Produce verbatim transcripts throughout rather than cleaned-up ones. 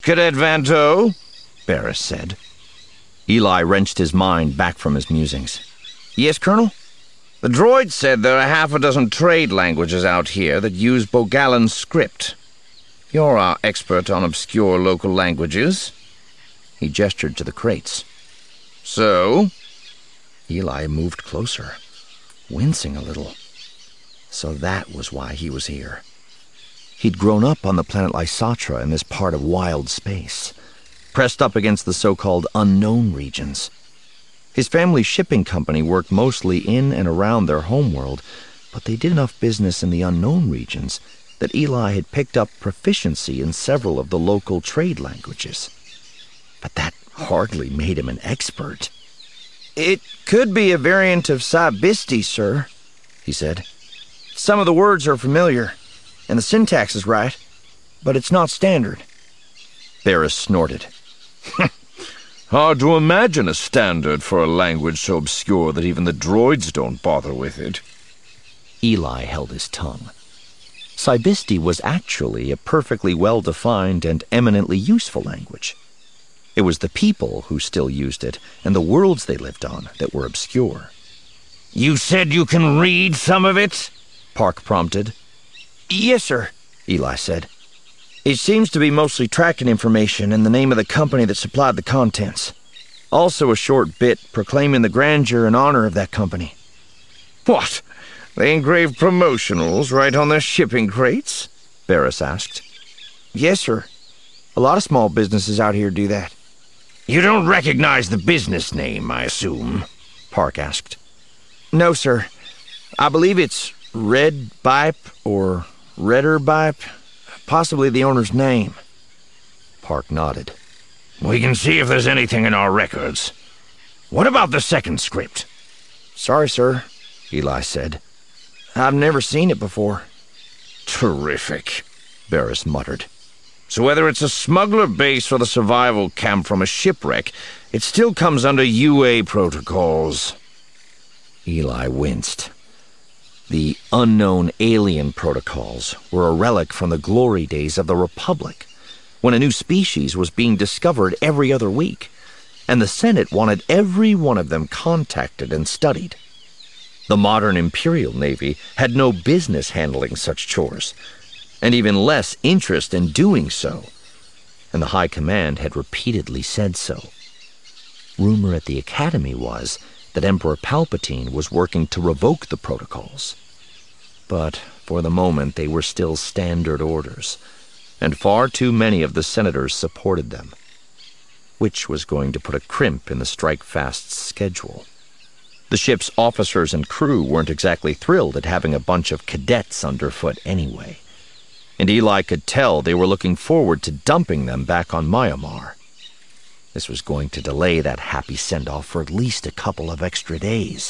Cadet Vanto, Barris said. Eli wrenched his mind back from his musings. Yes, Colonel? The droid said there are half a dozen trade languages out here that use Bogalan script. You're our expert on obscure local languages. He gestured to the crates. So? Eli moved closer, wincing a little. So that was why he was here. He'd grown up on the planet Lysatra in this part of wild space, pressed up against the so-called unknown regions. His family's shipping company worked mostly in and around their homeworld, but they did enough business in the unknown regions that Eli had picked up proficiency in several of the local trade languages. But that hardly made him an expert. It could be a variant of Sa-Bisti, sir, he said. Some of the words are familiar, and the syntax is right, but it's not standard. Barris snorted. Hard to imagine a standard for a language so obscure that even the droids don't bother with it. Eli held his tongue. Sa-Bisti was actually a perfectly well-defined and eminently useful language. It was the people who still used it, and the worlds they lived on, that were obscure. You said you can read some of it? Park prompted. Yes, sir, Eli said. It seems to be mostly tracking information and the name of the company that supplied the contents. Also a short bit proclaiming the grandeur and honor of that company. What? They engrave promotionals right on their shipping crates? Barris asked. Yes, sir. A lot of small businesses out here do that. You don't recognize the business name, I assume? Park asked. No, sir. I believe it's Red Bipe or Redder Bipe. Possibly the owner's name. Park nodded. We can see if there's anything in our records. What about the second script? Sorry, sir, Eli said. I've never seen it before. Terrific, Barris muttered. So whether it's a smuggler base or the survival camp from a shipwreck, it still comes under U A protocols. Eli winced. The unknown alien protocols were a relic from the glory days of the Republic, when a new species was being discovered every other week, and the Senate wanted every one of them contacted and studied. The modern Imperial Navy had no business handling such chores, and even less interest in doing so, and the High Command had repeatedly said so. Rumor at the Academy was that Emperor Palpatine was working to revoke the protocols. But for the moment they were still standard orders, and far too many of the senators supported them, which was going to put a crimp in the strike-fast's schedule. The ship's officers and crew weren't exactly thrilled at having a bunch of cadets underfoot anyway, and Eli could tell they were looking forward to dumping them back on Myanmar. This was going to delay that happy send-off for at least a couple of extra days.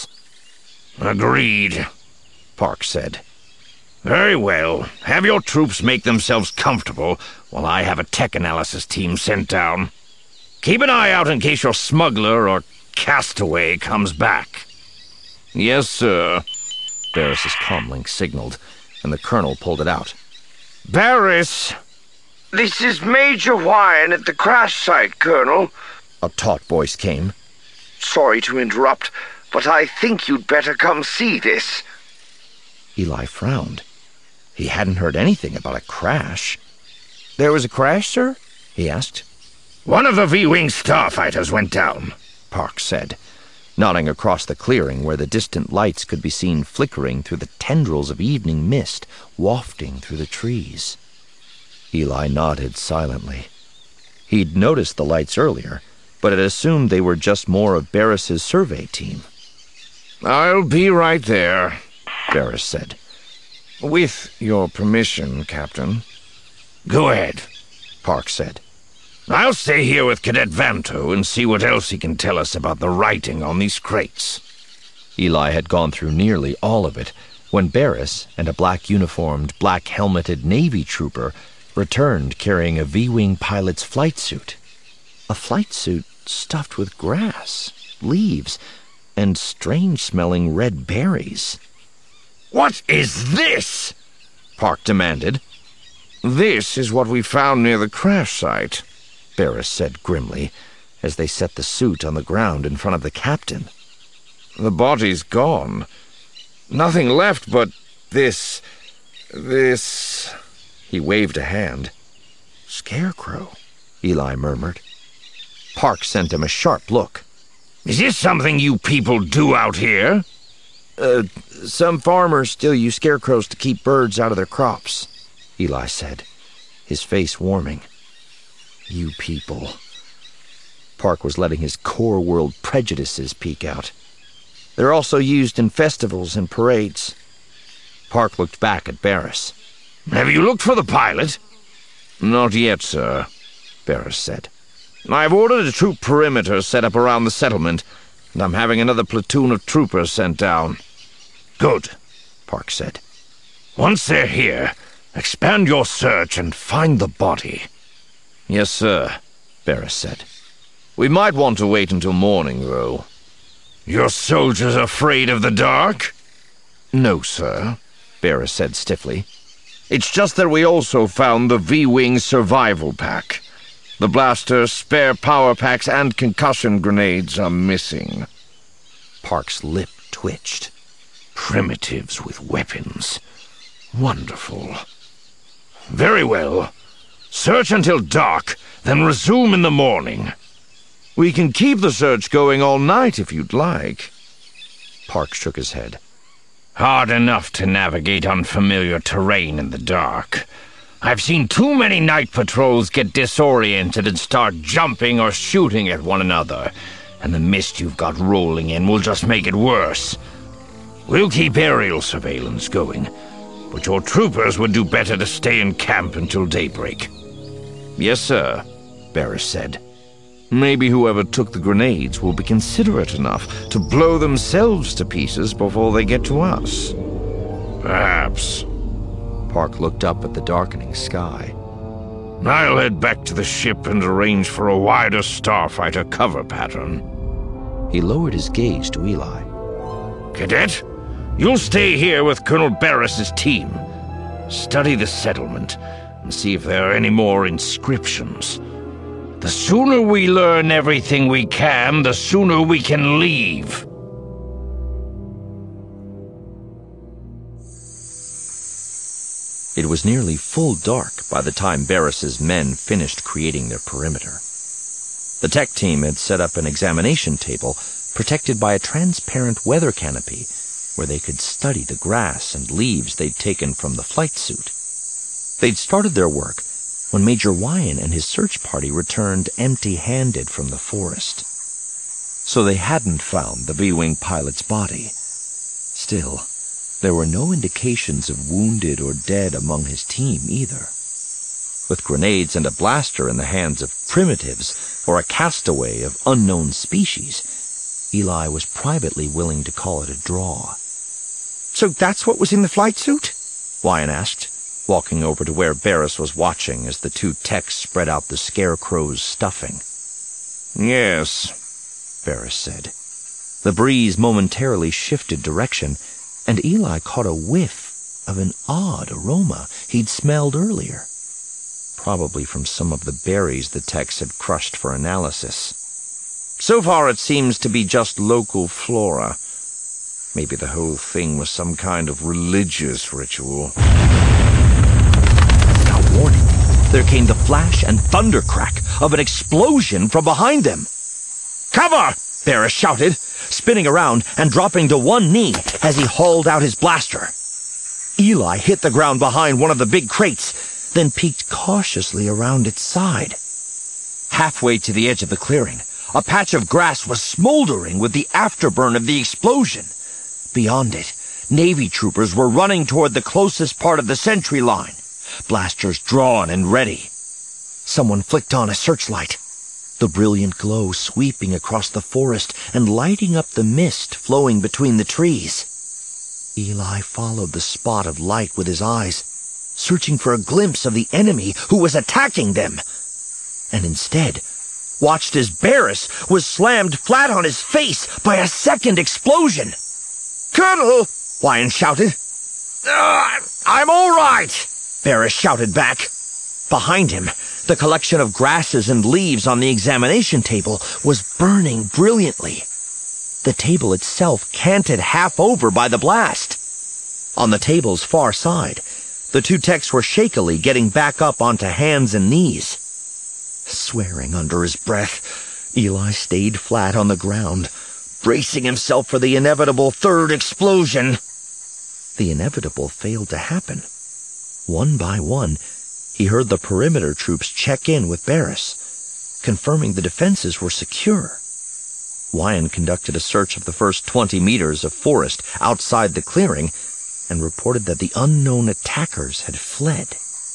Agreed, Park said. Very well. Have your troops make themselves comfortable while I have a tech analysis team sent down. Keep an eye out in case your smuggler or castaway comes back. Yes, sir, Barris's comlink signaled, and the colonel pulled it out. Barris! This is Major Hwyan at the crash site, Colonel. A taut voice came. Sorry to interrupt, but I think you'd better come see this. Eli frowned. He hadn't heard anything about a crash. There was a crash, sir? He asked. One of the V-Wing starfighters went down, Park said, nodding across the clearing where the distant lights could be seen flickering through the tendrils of evening mist wafting through the trees. Eli nodded silently. He'd noticed the lights earlier, but had assumed they were just more of Barris's survey team. I'll be right there, Barris said. With your permission, Captain. Go ahead, Park said. I'll stay here with Cadet Vanto and see what else he can tell us about the writing on these crates. Eli had gone through nearly all of it when Barris and a black-uniformed, black-helmeted Navy trooper returned carrying a V-Wing pilot's flight suit. A flight suit stuffed with grass, leaves, and strange-smelling red berries. What is this? Park demanded. This is what we found near the crash site, Barris said grimly, as they set the suit on the ground in front of the captain. "The body's gone. Nothing left but this... this..." He waved a hand. "Scarecrow," Eli murmured. Park sent him a sharp look. "Is this something you people do out here?" Uh, some farmers still use scarecrows to keep birds out of their crops," Eli said, his face warming. "You people." Park was letting his core world prejudices peek out. "They're also used in festivals and parades." Park looked back at Barris. "Have you looked for the pilot?" "Not yet, sir," Barris said. "I've ordered a troop perimeter set up around the settlement, and I'm having another platoon of troopers sent down." "Good," Park said. "Once they're here, expand your search and find the body." "Yes, sir," Barris said. "We might want to wait until morning, though." "Your soldiers afraid of the dark?" "No, sir," Barris said stiffly. "It's just that we also found the V-Wing survival pack. The blasters, spare power packs, and concussion grenades are missing." Park's lip twitched. "Primitives with weapons. Wonderful. Very well. Search until dark, then resume in the morning." "We can keep the search going all night if you'd like." Park shook his head. "Hard enough to navigate unfamiliar terrain in the dark. I've seen too many night patrols get disoriented and start jumping or shooting at one another, and the mist you've got rolling in will just make it worse. We'll keep aerial surveillance going, but your troopers would do better to stay in camp until daybreak." "Yes, sir," Barris said. "Maybe whoever took the grenades will be considerate enough to blow themselves to pieces before they get to us." "Perhaps." Park looked up at the darkening sky. "I'll head back to the ship and arrange for a wider starfighter cover pattern." He lowered his gaze to Eli. "Cadet, you'll stay here with Colonel Barris's team. Study the settlement and see if there are any more inscriptions. The sooner we learn everything we can, the sooner we can leave." It was nearly full dark by the time Barris's men finished creating their perimeter. The tech team had set up an examination table protected by a transparent weather canopy where they could study the grass and leaves they'd taken from the flight suit. They'd started their work when Major Wyan and his search party returned empty-handed from the forest. So they hadn't found the V-Wing pilot's body. Still, there were no indications of wounded or dead among his team either. With grenades and a blaster in the hands of primitives or a castaway of unknown species, Eli was privately willing to call it a draw. "So that's what was in the flight suit?" Wyan asked, walking over to where Barris was watching as the two techs spread out the scarecrow's stuffing. "Yes," Barris said. The breeze momentarily shifted direction, and Eli caught a whiff of an odd aroma he'd smelled earlier. Probably from some of the berries the techs had crushed for analysis. "So far it seems to be just local flora. Maybe the whole thing was some kind of religious ritual." Without warning, there came the flash and thunder crack of an explosion from behind them. "Cover!" Barris shouted, spinning around and dropping to one knee as he hauled out his blaster. Eli hit the ground behind one of the big crates, then peeked cautiously around its side. Halfway to the edge of the clearing, a patch of grass was smoldering with the afterburn of the explosion. Beyond it, Navy troopers were running toward the closest part of the sentry line, blasters drawn and ready. Someone flicked on a searchlight, the brilliant glow sweeping across the forest and lighting up the mist flowing between the trees. Eli followed the spot of light with his eyes, searching for a glimpse of the enemy who was attacking them, and instead watched as Barris was slammed flat on his face by a second explosion. "Colonel!" Wyan shouted. Uh, "I'm all right," Barris shouted back. Behind him, The collection of grasses and leaves on the examination table was burning brilliantly. The table itself canted half over by the blast. On the table's far side, the two techs were shakily getting back up onto hands and knees. Swearing under his breath, Eli stayed flat on the ground, bracing himself for the inevitable third explosion. The inevitable failed to happen. One by one, he heard the perimeter troops check in with Barris, confirming the defenses were secure. Wyan conducted a search of the first twenty meters of forest outside the clearing and reported that the unknown attackers had fled.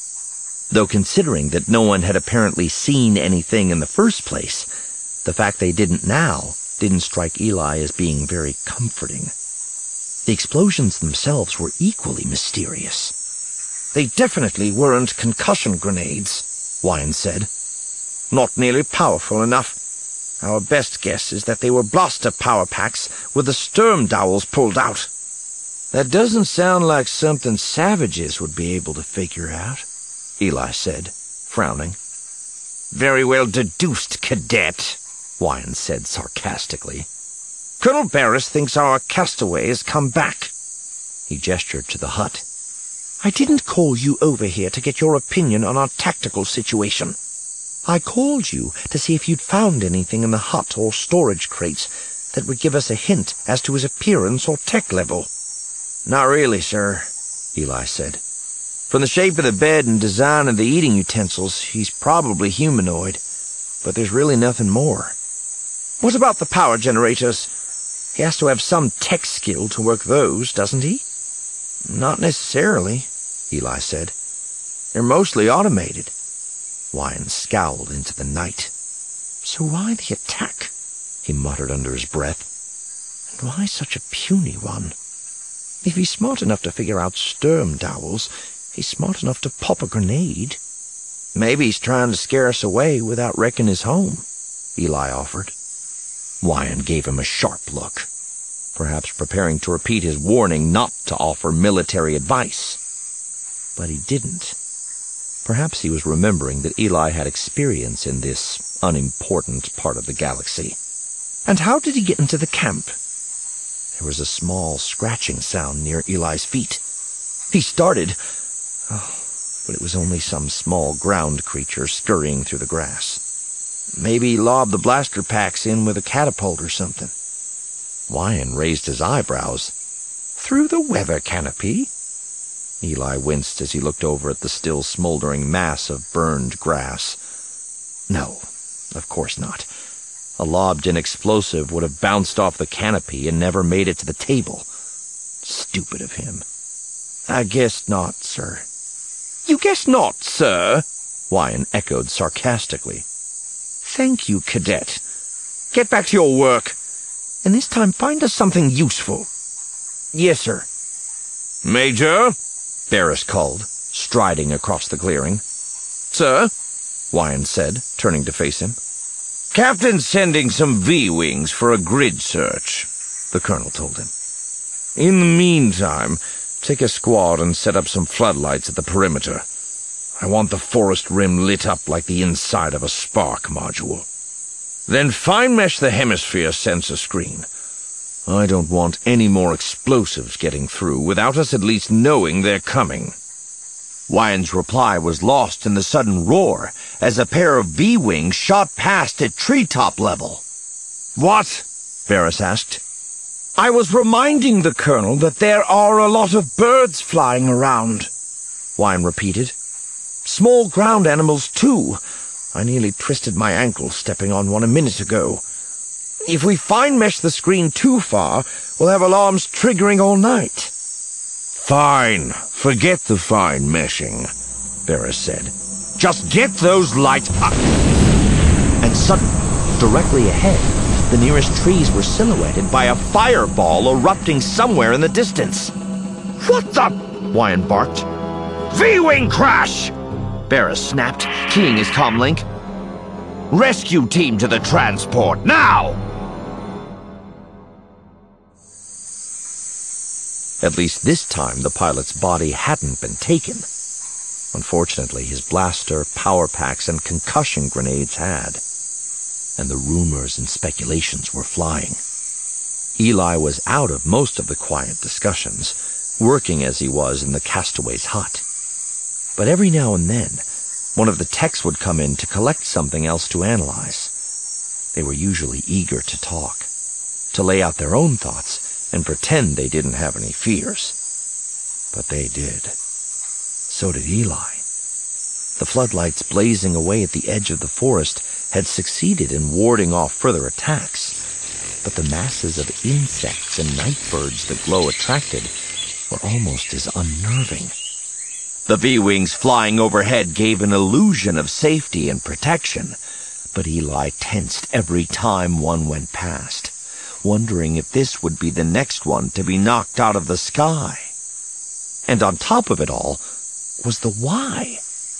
Though considering that no one had apparently seen anything in the first place, the fact they didn't now didn't strike Eli as being very comforting. The explosions themselves were equally mysterious. They definitely weren't concussion grenades, Wyan said. Not nearly powerful enough. Our best guess is that they were blaster power packs with the Sturm dowels pulled out. That doesn't sound like something savages would be able to figure out, Eli said, frowning. Very well deduced, Cadet, Wyan said sarcastically. Colonel Barris thinks our castaway has come back. He gestured to the hut. I didn't call you over here to get your opinion on our tactical situation. I called you to see if you'd found anything in the hut or storage crates that would give us a hint as to his appearance or tech level. Not really, sir, Eli said. From the shape of the bed and design of the eating utensils, he's probably humanoid, but there's really nothing more. What about the power generators? He has to have some tech skill to work those, doesn't he? Not necessarily, Eli said. They're mostly automated. Wyan scowled into the night. So why the attack? He muttered under his breath. And why such a puny one? If he's smart enough to figure out Sturm dowels, he's smart enough to pop a grenade. Maybe he's trying to scare us away without wrecking his home, Eli offered. Wyan gave him a sharp look, perhaps preparing to repeat his warning not to offer military advice. But he didn't. Perhaps he was remembering that Eli had experience in this unimportant part of the galaxy. And how did he get into the camp? There was a small scratching sound near Eli's feet. He started, oh, but it was only some small ground creature scurrying through the grass. Maybe he lobbed the blaster packs in with a catapult or something. Wyan raised his eyebrows. Through the weather canopy? Eli winced as he looked over at the still smoldering mass of burned grass. No, of course not. A lobbed-in explosive would have bounced off the canopy and never made it to the table. Stupid of him. I guess not, sir. You guess not, sir? Wyan echoed sarcastically. Thank you, Cadet. Get back to your work, and this time find us something useful. Yes, sir. Major, Barris called, striding across the clearing. Sir, Wyan said, turning to face him. Captain's sending some V-wings for a grid search, the colonel told him. In the meantime, take a squad and set up some floodlights at the perimeter. I want the forest rim lit up like the inside of a spark module. Then fine-mesh the hemisphere sensor screen. I don't want any more explosives getting through without us at least knowing they're coming. Wyan's reply was lost in the sudden roar as a pair of V-wings shot past at treetop level. What? Barris asked. I was reminding the colonel that there are a lot of birds flying around, Wyan repeated. Small ground animals, too. I nearly twisted my ankle stepping on one a minute ago. If we fine-mesh the screen too far, we'll have alarms triggering all night. Fine. Forget the fine meshing, Barris said. Just get those lights up. And suddenly, directly ahead, the nearest trees were silhouetted by a fireball erupting somewhere in the distance. What the? Wyan barked. V-wing crash! Barris snapped, keying his comlink. Rescue team to the transport, now! At least this time the pilot's body hadn't been taken. Unfortunately, his blaster, power packs, and concussion grenades had. And the rumors and speculations were flying. Eli was out of most of the quiet discussions, working as he was in the castaway's hut. But every now and then, one of the techs would come in to collect something else to analyze. They were usually eager to talk, to lay out their own thoughts and pretend they didn't have any fears. But they did. So did Eli. The floodlights blazing away at the edge of the forest had succeeded in warding off further attacks, but the masses of insects and night birds the glow attracted were almost as unnerving. The V-wings flying overhead gave an illusion of safety and protection, but Eli tensed every time one went past, wondering if this would be the next one to be knocked out of the sky. And on top of it all was the why.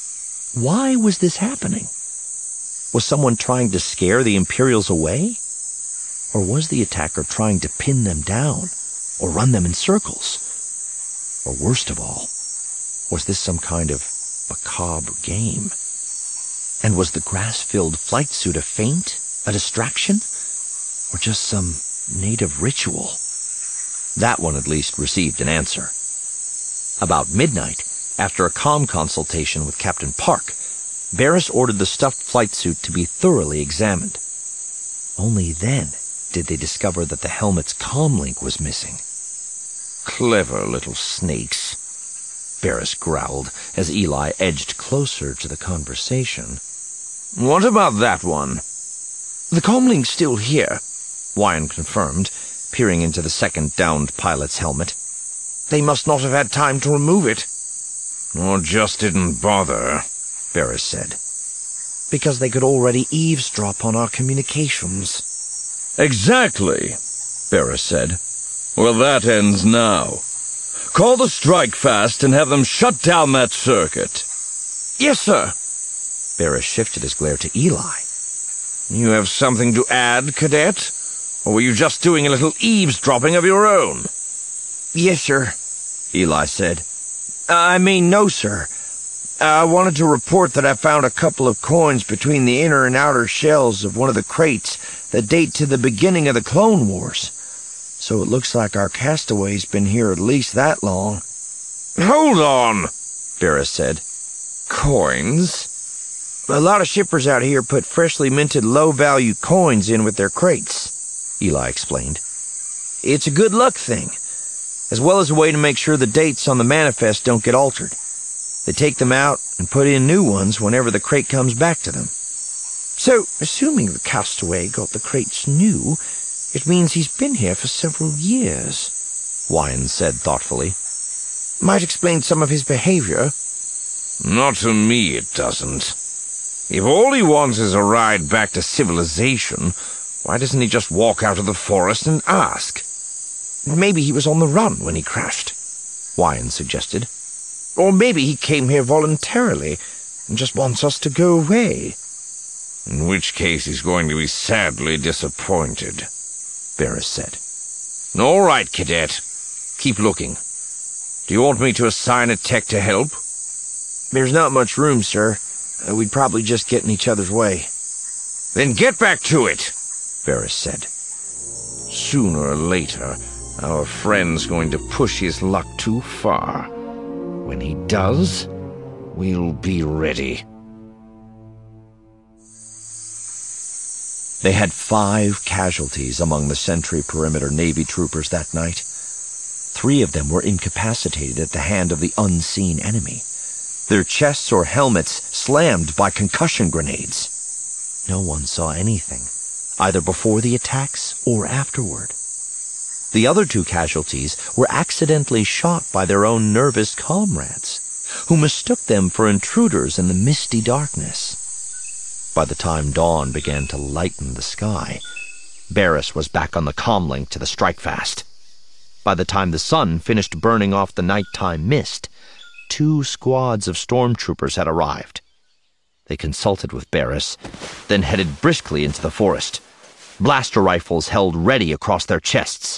Why was this happening? Was someone trying to scare the Imperials away? Or was the attacker trying to pin them down or run them in circles? Or worst of all, was this some kind of macabre game? And was the grass-filled flight suit a feint, a distraction, or just some native ritual? That one at least received an answer. About midnight, after a calm consultation with Captain Park, Barris ordered the stuffed flight suit to be thoroughly examined. Only then did they discover that the helmet's comlink was missing. Clever little snakes, Barris growled as Eli edged closer to the conversation. What about that one? The comlink's still here, Wyan confirmed, peering into the second downed pilot's helmet. They must not have had time to remove it. Or just didn't bother, Barris said. Because they could already eavesdrop on our communications. Exactly, Barris said. Well, that ends now. Call the strike fast and have them shut down that circuit. Yes, sir. Barris shifted his glare to Eli. You have something to add, Cadet? Or were you just doing a little eavesdropping of your own? Yes, sir, Eli said. I mean, no, sir. I wanted to report that I found a couple of coins between the inner and outer shells of one of the crates that date to the beginning of the Clone Wars. So it looks like our castaway's been here at least that long. Hold on, Barris said. Coins? A lot of shippers out here put freshly minted low-value coins in with their crates, Eli explained. It's a good luck thing, as well as a way to make sure the dates on the manifest don't get altered. They take them out and put in new ones whenever the crate comes back to them. So, assuming the castaway got the crates new, it means he's been here for several years, Wyan said thoughtfully. Might explain some of his behavior. Not to me, it doesn't. If all he wants is a ride back to civilization, why doesn't he just walk out of the forest and ask? Maybe he was on the run when he crashed, Wyan suggested. Or maybe he came here voluntarily and just wants us to go away. In which case he's going to be sadly disappointed, Barris said. All right, Cadet. Keep looking. Do you want me to assign a tech to help? There's not much room, sir. Uh, we'd probably just get in each other's way. Then get back to it, Barris said. Sooner or later, our friend's going to push his luck too far. When he does, we'll be ready. They had five casualties among the Sentry Perimeter Navy troopers that night. Three of them were incapacitated at the hand of the unseen enemy, their chests or helmets slammed by concussion grenades. No one saw anything, either before the attacks or afterward. The other two casualties were accidentally shot by their own nervous comrades, who mistook them for intruders in the misty darkness. By the time dawn began to lighten the sky, Barris was back on the comlink to the strikefast. By the time the sun finished burning off the nighttime mist, two squads of stormtroopers had arrived. They consulted with Barris, then headed briskly into the forest, blaster rifles held ready across their chests.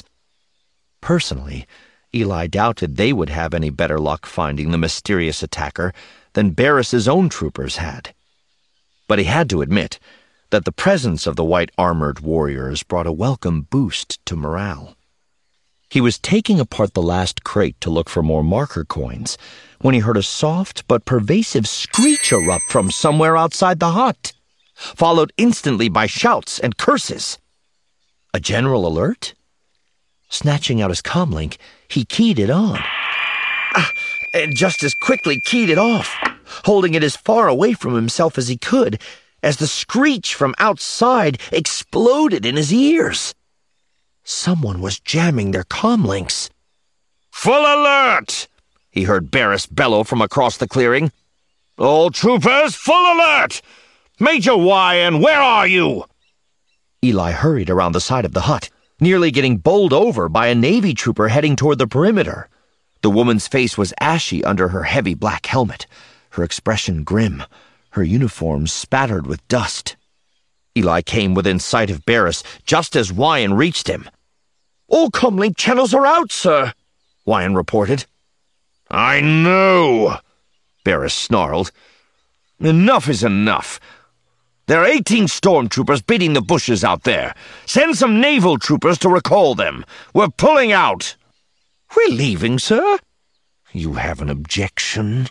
Personally, Eli doubted they would have any better luck finding the mysterious attacker than Barris's own troopers had. But he had to admit that the presence of the white-armored warriors brought a welcome boost to morale. He was taking apart the last crate to look for more marker coins when he heard a soft but pervasive screech erupt from somewhere outside the hut, followed instantly by shouts and curses. A general alert? Snatching out his comlink, he keyed it on. Ah, and just as quickly keyed it off, holding it as far away from himself as he could, as the screech from outside exploded in his ears. Someone was jamming their comlinks. "Full alert!" he heard Barris bellow from across the clearing. "All troopers, full alert! Major Wyan, where are you?" Eli hurried around the side of the hut, nearly getting bowled over by a Navy trooper heading toward the perimeter. The woman's face was ashy under her heavy black helmet, her expression grim, her uniform spattered with dust. Eli came within sight of Barris just as Wyan reached him. "All comlink channels are out, sir," Wyan reported. "I know," Barris snarled. "Enough is enough. There are eighteen stormtroopers beating the bushes out there. Send some naval troopers to recall them. We're pulling out." "We're leaving, sir." "You have an objection?"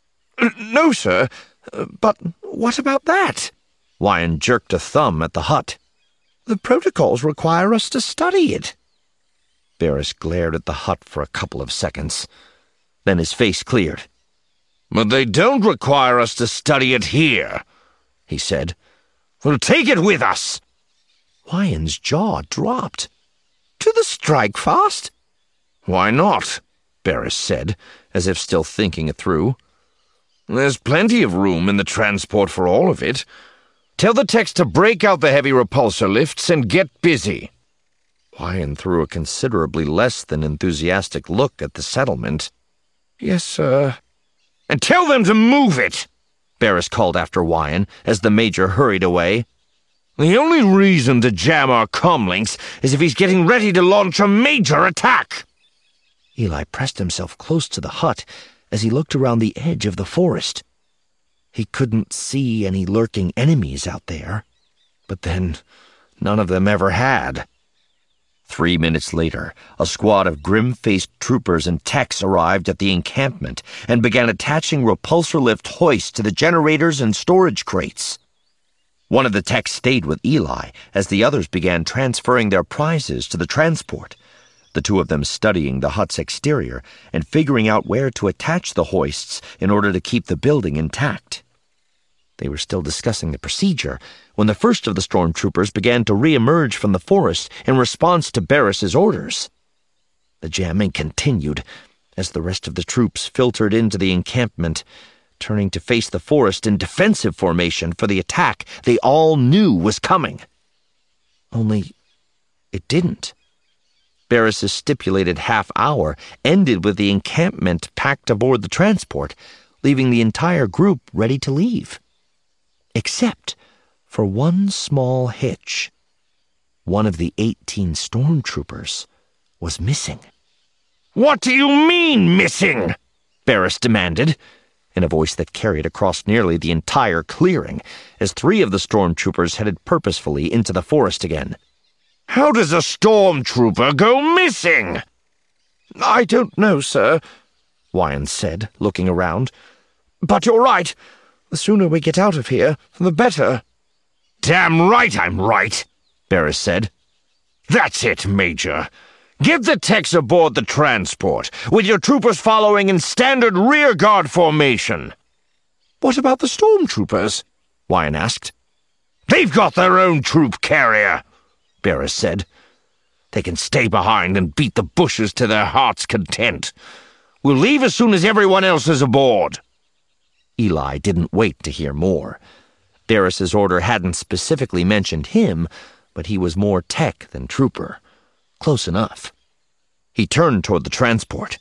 "No, sir. But what about that?" Wyan jerked a thumb at the hut. "The protocols require us to study it." Barris glared at the hut for a couple of seconds. Then his face cleared. "But they don't require us to study it here," he said. "We'll take it with us." Wyan's jaw dropped. "To the strike fast?" "Why not?" Barris said, as if still thinking it through. "There's plenty of room in the transport for all of it. Tell the techs to break out the heavy repulsor lifts and get busy." Wyan threw a considerably less than enthusiastic look at the settlement. "Yes, sir." "And tell them to move it," Barris called after Wyan as the major hurried away. "The only reason to jam our comlinks is if he's getting ready to launch a major attack." Eli pressed himself close to the hut as he looked around the edge of the forest. He couldn't see any lurking enemies out there, but then none of them ever had. Three minutes later, a squad of grim-faced troopers and techs arrived at the encampment and began attaching repulsor lift hoists to the generators and storage crates. One of the techs stayed with Eli as the others began transferring their prizes to the transport, the two of them studying the hut's exterior and figuring out where to attach the hoists in order to keep the building intact. They were still discussing the procedure when the first of the stormtroopers began to re-emerge from the forest in response to Barris's orders. The jamming continued as the rest of the troops filtered into the encampment, turning to face the forest in defensive formation for the attack they all knew was coming. Only it didn't. Barris's stipulated half hour ended with the encampment packed aboard the transport, leaving the entire group ready to leave. Except for one small hitch. One of the eighteen stormtroopers was missing. "What do you mean, missing?" Barris demanded, in a voice that carried across nearly the entire clearing, as three of the stormtroopers headed purposefully into the forest again. "How does a stormtrooper go missing?" "I don't know, sir," Wyan said, looking around. "But you're right. The sooner we get out of here, the better." "Damn right I'm right," Barris said. "That's it, Major. Get the techs aboard the transport, with your troopers following in standard rearguard formation." "What about the stormtroopers?" Wyan asked. "They've got their own troop carrier," Barris said. "They can stay behind and beat the bushes to their heart's content. We'll leave as soon as everyone else is aboard." Eli didn't wait to hear more. Barris's order hadn't specifically mentioned him, but he was more tech than trooper. Close enough. He turned toward the transport.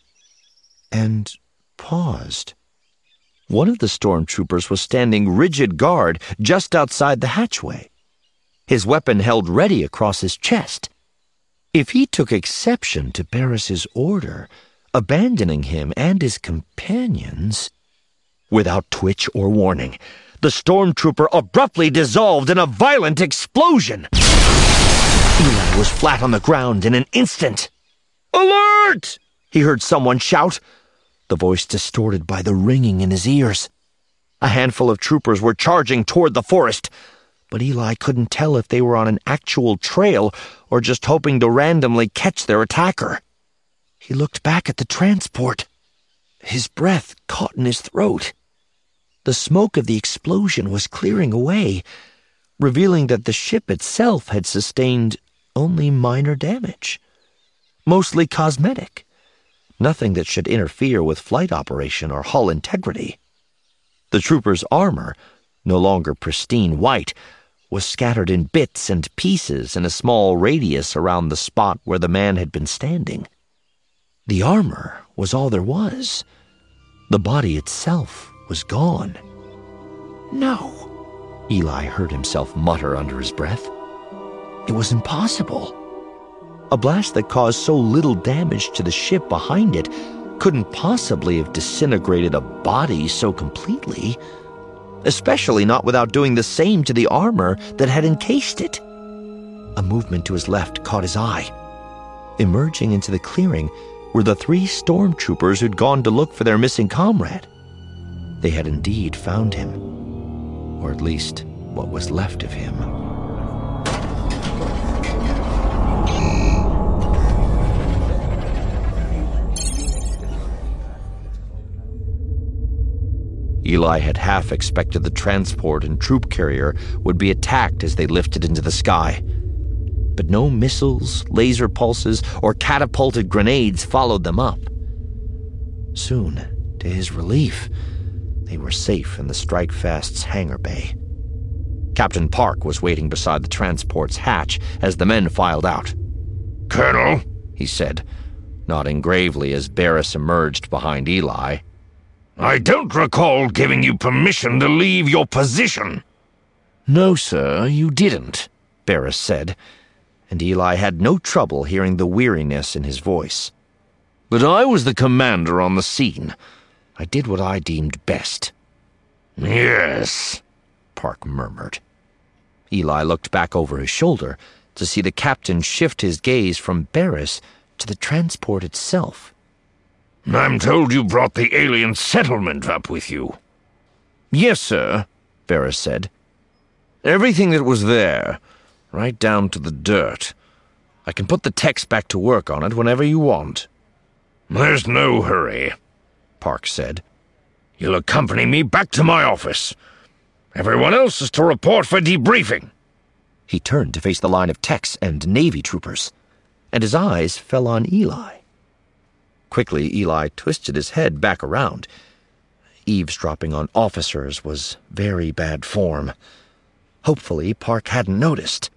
And paused. One of the stormtroopers was standing rigid guard just outside the hatchway, his weapon held ready across his chest. If he took exception to Barris's order, abandoning him and his companions, Without twitch or warning, the stormtrooper abruptly dissolved in a violent explosion. Eli was flat on the ground in an instant. "Alert!" he heard someone shout, the voice distorted by the ringing in his ears. A handful of troopers were charging toward the forest, but Eli couldn't tell if they were on an actual trail or just hoping to randomly catch their attacker. He looked back at the transport. His breath caught in his throat. The smoke of the explosion was clearing away, revealing that the ship itself had sustained only minor damage. Mostly cosmetic. Nothing that should interfere with flight operation or hull integrity. The trooper's armor, no longer pristine white, was scattered in bits and pieces in a small radius around the spot where the man had been standing. The armor was all there was. The body itself was gone. No, Eli heard himself mutter under his breath. It was impossible. A blast that caused so little damage to the ship behind it couldn't possibly have disintegrated a body so completely, especially not without doing the same to the armor that had encased it. A movement to his left caught his eye. Emerging into the clearing were the three stormtroopers who'd gone to look for their missing comrade. They had indeed found him, or at least what was left of him. Eli had half expected the transport and troop carrier would be attacked as they lifted into the sky. But no missiles, laser pulses, or catapulted grenades followed them up. Soon, to his relief, they were safe in the Strike-Fast's hangar bay. Captain Park was waiting beside the transport's hatch as the men filed out. "Colonel," he said, nodding gravely as Barris emerged behind Eli. "I don't recall giving you permission to leave your position." "No, sir, you didn't," Barris said, and Eli had no trouble hearing the weariness in his voice. "But I was the commander on the scene. I did what I deemed best." "Yes," Park murmured. Eli looked back over his shoulder to see the captain shift his gaze from Barris to the transport itself. "I'm told you brought the alien settlement up with you." "Yes, sir," Barris said. "Everything that was there, right down to the dirt. I can put the techs back to work on it whenever you want." "There's no hurry," Park said. "You'll accompany me back to my office. Everyone else is to report for debriefing." He turned to face the line of techs and Navy troopers, and his eyes fell on Eli. Quickly, Eli twisted his head back around. Eavesdropping on officers was very bad form. Hopefully, Park hadn't noticed.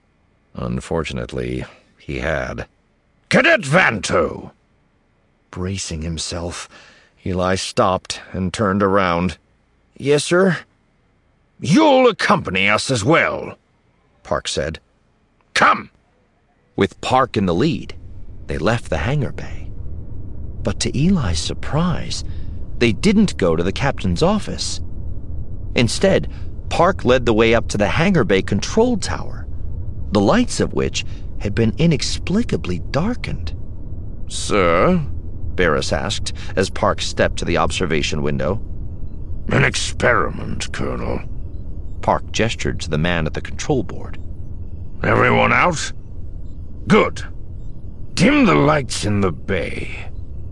Unfortunately, he had. "Cadet Vanto!" Bracing himself, Eli stopped and turned around. "Yes, sir?" "You'll accompany us as well," Park said. "Come!" With Park in the lead, they left the hangar bay. But to Eli's surprise, they didn't go to the captain's office. Instead, Park led the way up to the hangar bay control tower, the lights of which had been inexplicably darkened. "Sir?" Barris asked as Park stepped to the observation window. "An experiment, Colonel." Park gestured to the man at the control board. "Everyone out? Good. Dim the lights in the bay."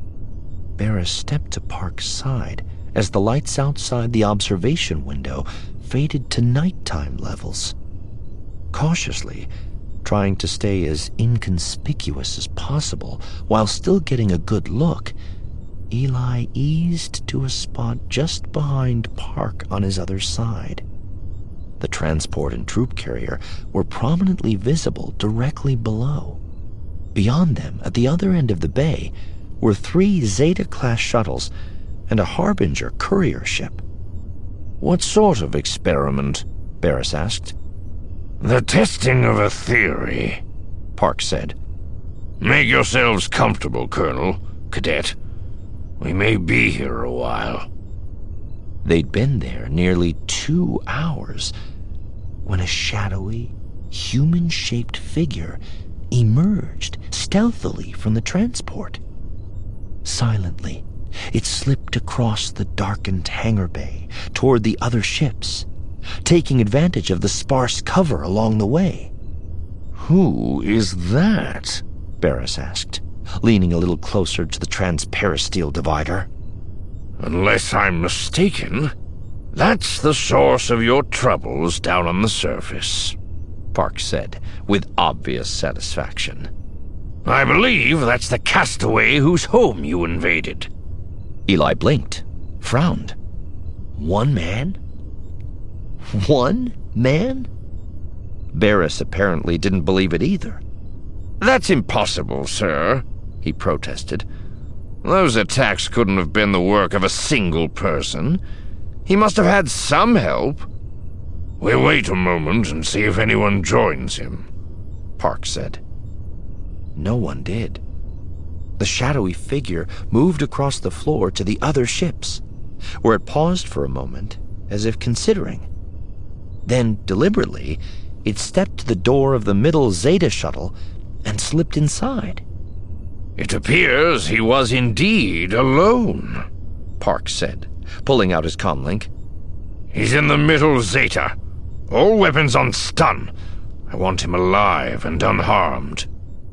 Barris stepped to Park's side as the lights outside the observation window faded to nighttime levels. Cautiously, trying to stay as inconspicuous as possible while still getting a good look, Eli eased to a spot just behind Park on his other side. The transport and troop carrier were prominently visible directly below. Beyond them, at the other end of the bay, were three Zeta-class shuttles and a Harbinger courier ship. "What sort of experiment?" Barris asked. "The testing of a theory," Park said. "Make yourselves comfortable, Colonel, Cadet. We may be here a while." They'd been there nearly two hours when a shadowy, human-shaped figure emerged stealthily from the transport. Silently, it slipped across the darkened hangar bay toward the other ships, taking advantage of the sparse cover along the way. "Who is that?" Barris asked, leaning a little closer to the transperisteel divider. "Unless I'm mistaken, that's the source of your troubles down on the surface," Park said, with obvious satisfaction. "I believe that's the castaway whose home you invaded." Eli blinked, frowned. One man? One man? Barris apparently didn't believe it either. "That's impossible, sir," he protested. "Those attacks couldn't have been the work of a single person. He must have had some help." "We'll wait a moment and see if anyone joins him," Park said. No one did. The shadowy figure moved across the floor to the other ships, where it paused for a moment, as if considering. Then, deliberately, it stepped to the door of the middle Zeta shuttle and slipped inside. "It appears he was indeed alone," Park said, pulling out his comlink. "He's in the middle Zeta. All weapons on stun. I want him alive and unharmed."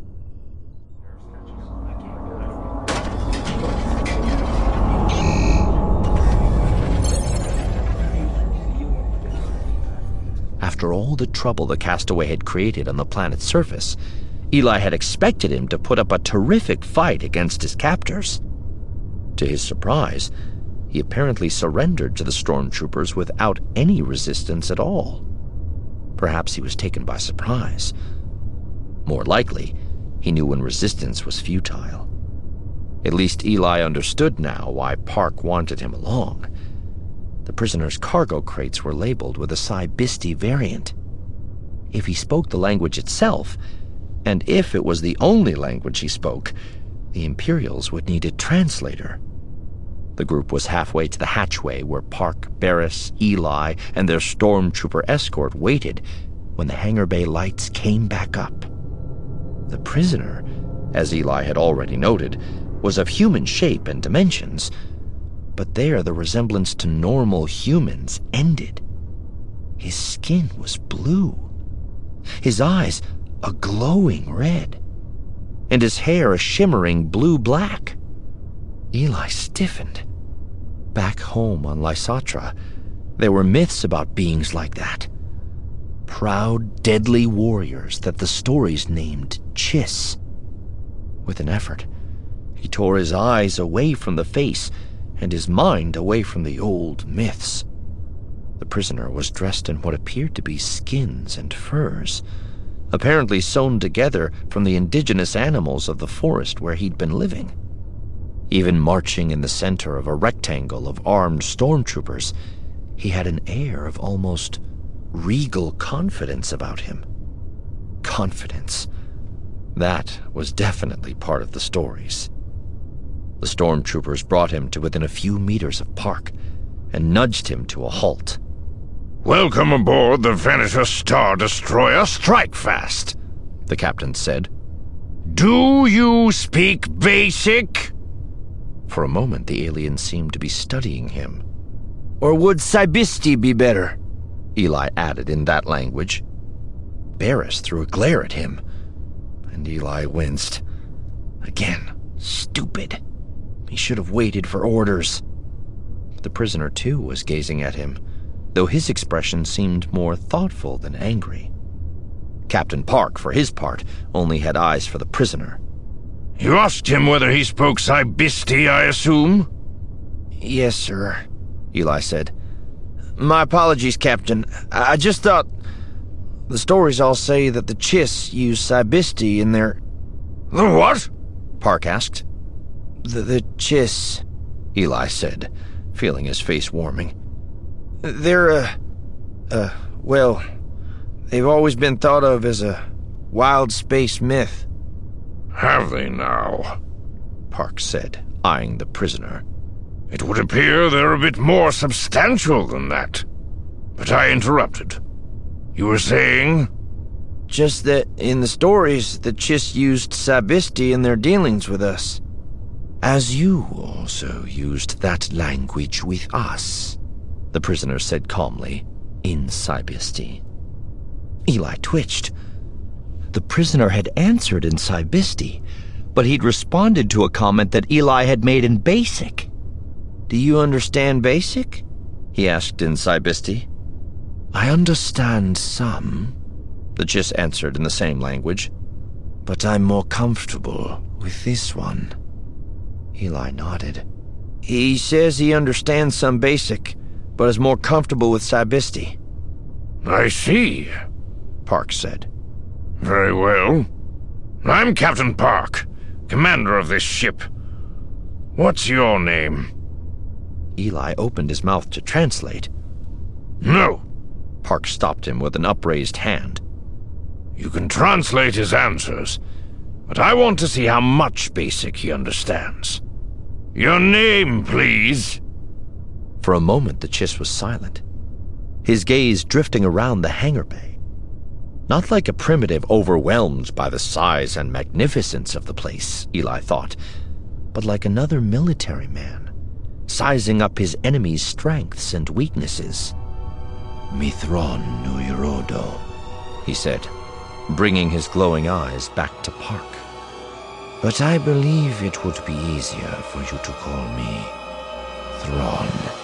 After all the trouble the castaway had created on the planet's surface, Eli had expected him to put up a terrific fight against his captors. To his surprise, he apparently surrendered to the stormtroopers without any resistance at all. Perhaps he was taken by surprise. More likely, he knew when resistance was futile. At least Eli understood now why Park wanted him along. The prisoner's cargo crates were labeled with a Cybisti variant. If he spoke the language itself, and if it was the only language he spoke, the Imperials would need a translator. The group was halfway to the hatchway where Park, Barris, Eli, and their stormtrooper escort waited when the hangar bay lights came back up. The prisoner, as Eli had already noted, was of human shape and dimensions, but there the resemblance to normal humans ended. His skin was blue, his eyes a glowing red, and his hair a shimmering blue-black. Eli stiffened. Back home on Lysatra, there were myths about beings like that. Proud, deadly warriors that the stories named Chiss. With an effort, he tore his eyes away from the face and his mind away from the old myths. The prisoner was dressed in what appeared to be skins and furs, apparently sewn together from the indigenous animals of the forest where he'd been living. Even marching in the center of a rectangle of armed stormtroopers, he had an air of almost regal confidence about him. Confidence. That was definitely part of the stories. The stormtroopers brought him to within a few meters of Park and nudged him to a halt. "Welcome aboard the Venator Star Destroyer Strikefast," the captain said. "Do you speak basic?" For a moment, the alien seemed to be studying him. "Or would Cybisti be better?" Eli added in that language. Barris threw a glare at him, and Eli winced. Again, stupid. He should have waited for orders. The prisoner, too, was gazing at him, though his expression seemed more thoughtful than angry. Captain Park, for his part, only had eyes for the prisoner. "You asked him whether he spoke Cybisti, I assume?" "Yes, sir," Eli said. "My apologies, Captain. I just thought... The stories all say that the Chiss use Cybisti in their..." "The what?" Park asked. The, the Chiss, Eli said, feeling his face warming. They're, uh, uh, well, they've always been thought of as a wild space myth. "Have they now?" Park said, eyeing the prisoner. It would appear they're a bit more substantial than that. But I interrupted. You were saying? Just that in the stories, the Chiss used Cybisti in their dealings with us. As you also used that language with us, the prisoner said calmly, in Cybisti. Eli twitched. The prisoner had answered in Cybisti, but he'd responded to a comment that Eli had made in Basic. Do you understand Basic? He asked in Cybisti. I understand some, the Chiss answered in the same language. But I'm more comfortable with this one. Eli nodded. He says he understands some Basic, but is more comfortable with Cybisti. I see, Park said. Very well. I'm Captain Park, commander of this ship. What's your name? Eli opened his mouth to translate. No. Park stopped him with an upraised hand. You can translate his answers, but I want to see how much Basic he understands. Your name, please. For a moment, the Chiss was silent, his gaze drifting around the hangar bay. Not like a primitive overwhelmed by the size and magnificence of the place, Eli thought, but like another military man, sizing up his enemy's strengths and weaknesses. Mithron Nuirodo, he said, bringing his glowing eyes back to Park. But I believe it would be easier for you to call me Thrawn.